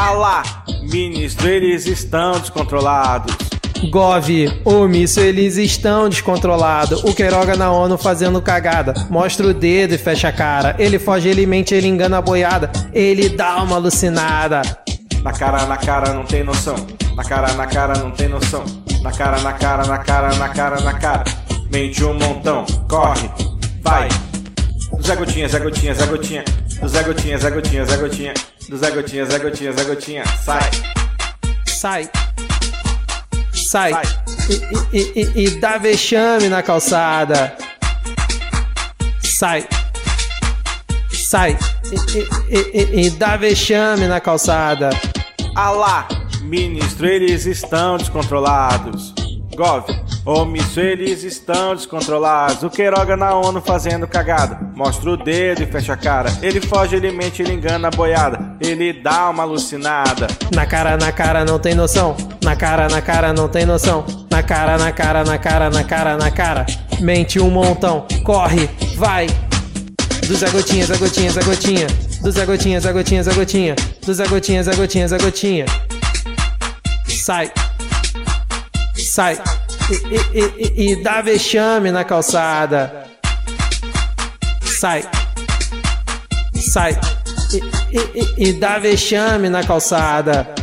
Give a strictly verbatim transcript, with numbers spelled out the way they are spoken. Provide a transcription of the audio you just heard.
Alá, ministro, eles estão descontrolados. Gov, omisso, eles estão descontrolados. O Queiroga na ONU fazendo cagada. Mostra o dedo e fecha a cara. Ele foge, ele mente, ele engana a boiada. Ele dá uma alucinada. Na cara, na cara, não tem noção. Na cara, na cara, não tem noção. Na cara, na cara, na cara, na cara, na cara. Mente um montão, corre, vai. Do Zé Gotinha, Zé Gotinha, Zé Gotinha. Do Zé Gotinha, Zé Gotinha, Zé Gotinha. Do Zé Gotinha, Zé Gotinha, Zé Gotinha. Sai. Sai. Sai. Sai. E, e, e, e dá vexame na calçada. Sai. Sai. E, e, e, e dá vexame na calçada. Alá, ministro, eles estão descontrolados. Gov, omisso, eles estão descontrolados. O Queiroga na ONU fazendo cagada. Mostra o dedo e fecha a cara. Ele foge, ele mente, ele engana a boiada. Ele dá uma alucinada. Na cara, na cara, não tem noção. Na cara, na cara, não tem noção. Na cara, na cara, na cara, na cara, na cara. Mente um montão, corre, vai. Do Zé Gotinha, Zé Gotinha, Zé Gotinha. Do Zé Gotinha, Zé Gotinha, Zé Gotinha. Do Zé Gotinha, Zé Gotinha, Zé Gotinha. Sai. Sai. E, e, e, e dá vexame na calçada. Sai. Sai. E, e, e, e dá vexame na calçada.